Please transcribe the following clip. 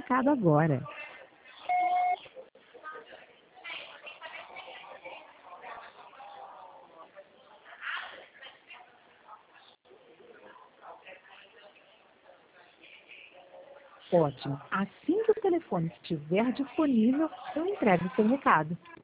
recado agora. Ótimo. Assim que o telefone estiver disponível, eu entrego o seu recado.